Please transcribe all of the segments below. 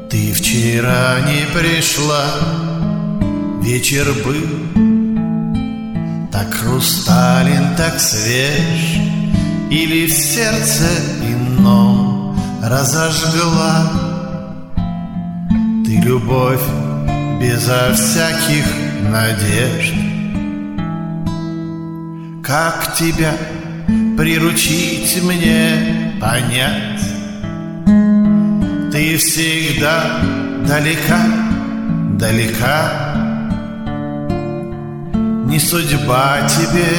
Ты вчера не пришла, вечер был так хрустален, так свеж, или в сердце ином разожгла ты любовь безо всяких надежд. Как тебя приручить мне понять? Ты всегда далека, далека. Не судьба тебе,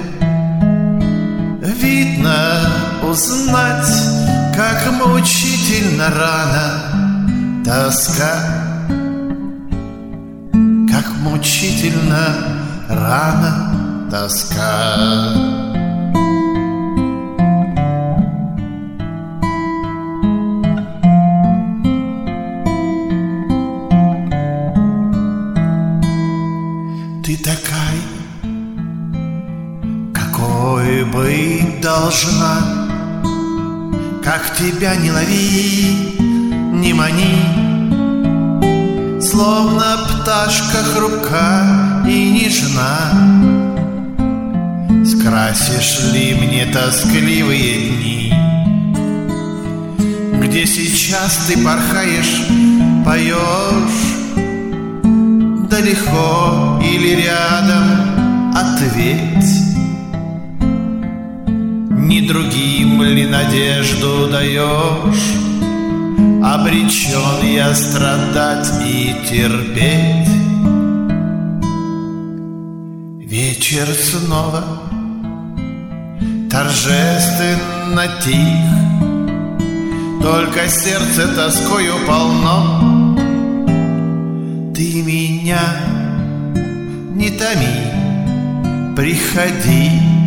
видно, узнать, как мучительно рано тоска, как мучительно рано тоска. Ты такая, какой быть должна, как тебя не лови, не мани, словно пташка хрупка и нежна. Скрасишь ли мне тоскливые дни, где сейчас ты порхаешь, поешь, далеко или рядом, ответь. Не другим ли надежду даешь? Обречен я страдать и терпеть. Вечер снова торжественно тих, только сердце тоскою полно. Ты меня не томи, приходи,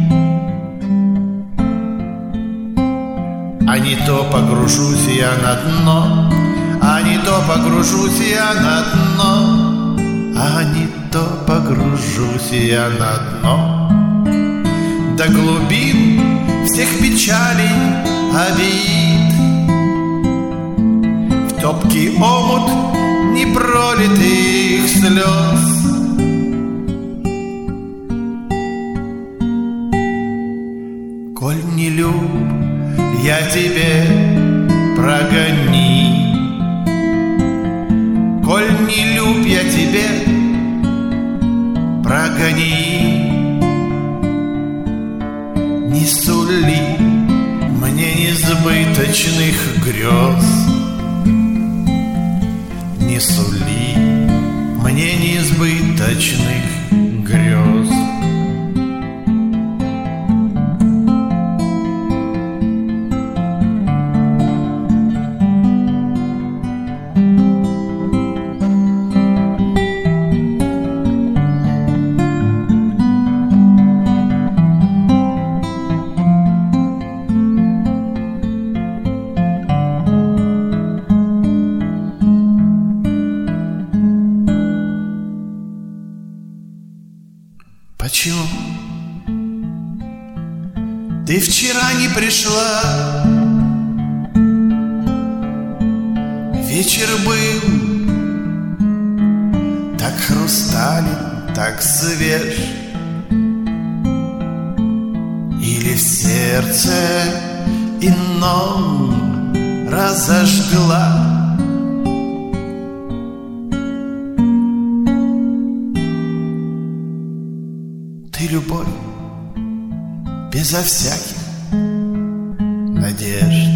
а не то погружусь я на дно, а не то погружусь я на дно, а не то погружусь я на дно. До глубин всех печалей, обид, в топкий омут непролитых слез. Коль не люб я тебе, прогони. Коль не люб я тебе, прогони. Не сули мне несбыточных грез, не сули мне несбыточных грез. Почему ты вчера не пришла? Вечер был так хрустален, так свеж, или в сердце ином разожгла ты любовь безо всяких надежд.